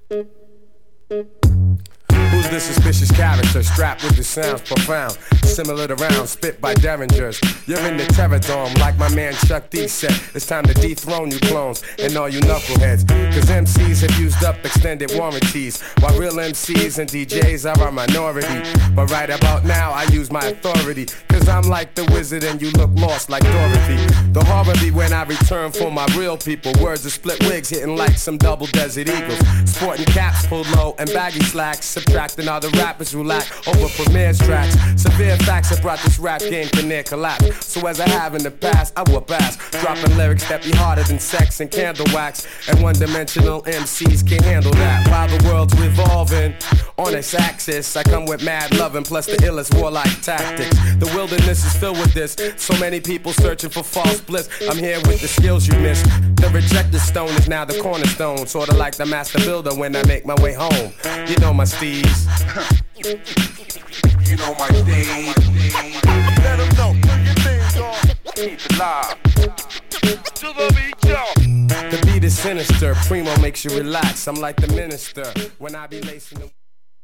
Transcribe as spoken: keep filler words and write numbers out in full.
Who's this suspicious character strapped with the sounds profound, similar to rounds spit by derringers? You're in the terror dome like my man Chuck D said. It's time to dethrone you clones and all you knuckleheads, cause M Cs have used up extended warranties, while real M Cs and D Js are a minority. But right about now I use my authority, cause I'm like the wizard and you look lost like Dorothy. The horror be when I return for my real people. Words of split wigs hitting like some double desert eagles, sporting caps pulled low and baggy slacks, subtracting all the rappers who lack over Premier's tracks. Severe facts have brought this rap game to near collapse. So as I have in the past, I whoop ass, dropping lyrics that be harder than sex and candle wax. And one-dimensional M Cs can't handle that. While the world's revolving on its axis, I come with mad loving plus the illest warlike tactics. The wilderness is filled with this, so many people searching for false bliss. I'm here with the skills you missed. The rejected stone is now the cornerstone, sorta like the master builder when I make my way home. You know my steez. You know my steez. Let them know, do your thing, dog. Keep it live. To the beat, y'all. The beat is sinister, Primo makes you relax. I'm like the minister when I be lacing the